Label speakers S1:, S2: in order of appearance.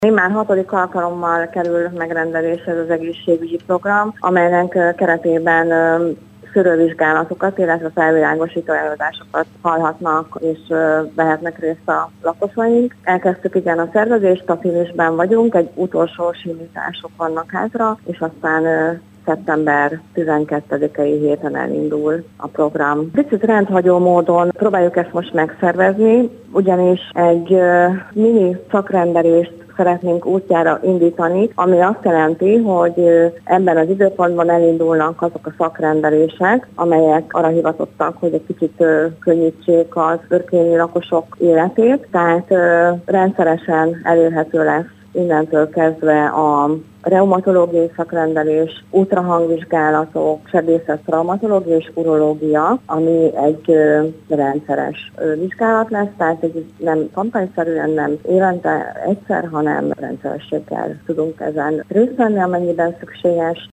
S1: Már 6. alkalommal kerül megrendelésre az egészségügyi program, amelynek keretében szűrővizsgálatokat, illetve felvilágosító előadásokat hallhatnak és vehetnek részt a lakosaink. Elkezdtük igen a szervezést, a finisben vagyunk, egy utolsó simítások vannak hátra, és aztán szeptember 12-i héten elindul a program. Picit rendhagyó módon próbáljuk ezt most megszervezni, ugyanis egy mini szakrendelést szeretnénk útjára indítani, ami azt jelenti, hogy ebben az időpontban elindulnak azok a szakrendelések, amelyek arra hivatottak, hogy egy kicsit könnyítsék az örkényi lakosok életét, tehát rendszeresen elérhető lesz innentől kezdve a reumatológiai szakrendelés, ultrahangvizsgálatok, sebészet, traumatológia és urológia, ami egy rendszeres vizsgálat lesz, tehát egy nem kampányszerűen, nem évente egyszer, hanem rendszerességgel tudunk ezen részt venni, amennyiben szükséges.